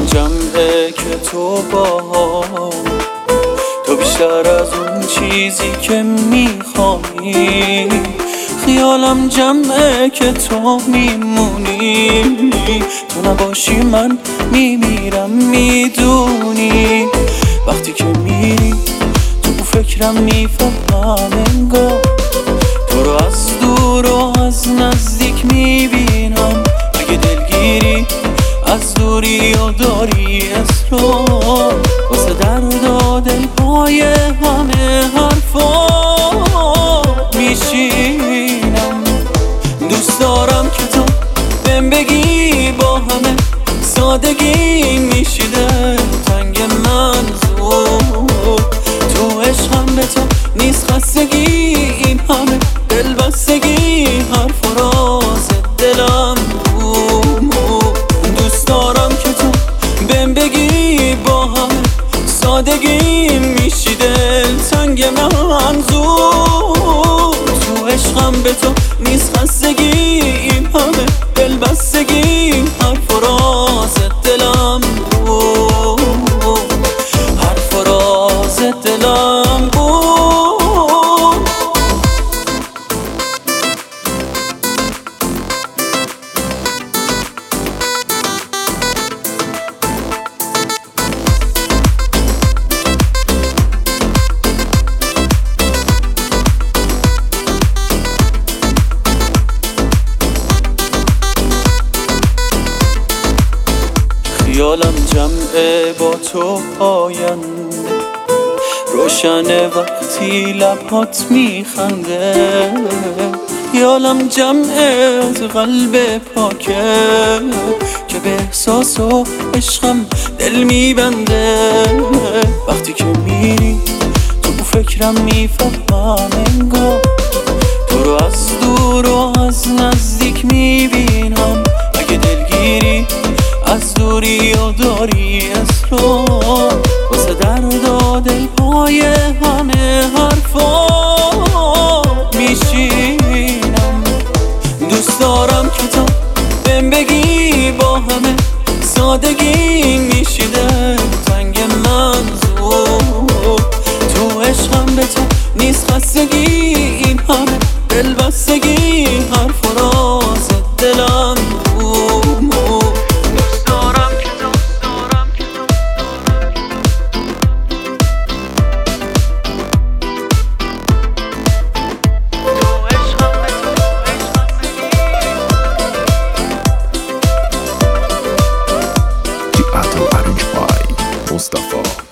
جمعه که تو با تو بیشتر از اون چیزی که میخوایی. خیالم جمعه که تو میمونی، تو نباشی من میمیرم میدونی. وقتی که میری تو فکرم میفهمم انگار تو رو از دور و از نزدیک میبینم. اگه دلگیری از دوری و داری اصرار واسه درد و دلهای همه حرفا میشینم. دوست دارم که تو بهم بگی با همه سادگی میشیده تنگ منظور. تو عشقم به تو نیست خستگی، این همه دلبستگی حرف راز دلم بود. دوست دارم که تو بهم بگی با همه سادگی میشیده تنگ منظور. تو عشقم به تو نیست خستگی، این همه دلبستگی حرف راز دلم بود، حرف راز دلم بود. خیالم جمعه با تو آینده روشنه وقتی لبات میخنده. خیالم جمعه از قلب پاکه که به احساس و عشقم دل میبنده. وقتی که میری تو فکرم میفهمم انگار تو رو از دور و از نزدیک میبینم. اگه دلگیری از دوری و داری اصرار واسه درد و دلهای همه حرفا میشینم. دوست دارم که تو بهم بگی با همه سادگی میشیده تنگ منظور. تو عشقم به تو نیست خستگی، این همه دلبستگی حرف راز دلم بود. Teatro Arrange by Mustafa.